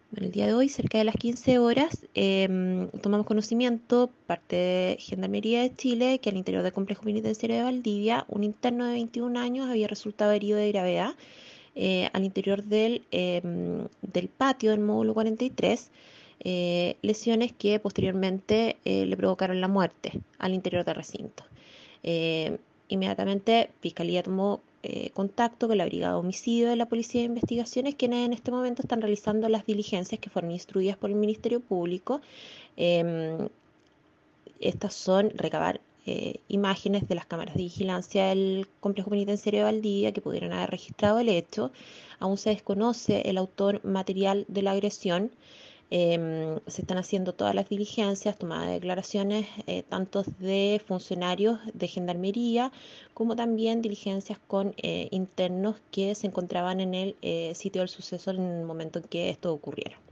Bueno, el día de hoy, cerca de las 15 horas, tomamos conocimiento, parte de Gendarmería de Chile, que al interior del complejo penitenciario de Valdivia, un interno de 21 años había resultado herido de gravedad al interior del patio del módulo 43, lesiones que posteriormente le provocaron la muerte al interior del recinto. Eh, Inmediatamente, Fiscalía tomó contacto con la Brigada de Homicidio de la Policía de Investigaciones, quienes en este momento están realizando las diligencias que fueron instruidas por el Ministerio Público. Em, Estas son recabar imágenes de las cámaras de vigilancia del complejo penitenciario de Valdivia que pudieran haber registrado el hecho. Aún se desconoce el autor material de la agresión. Se están haciendo todas las diligencias, tomadas de declaraciones, tanto de funcionarios de Gendarmería como también diligencias con internos que se encontraban en el sitio del suceso en el momento en que esto ocurriera.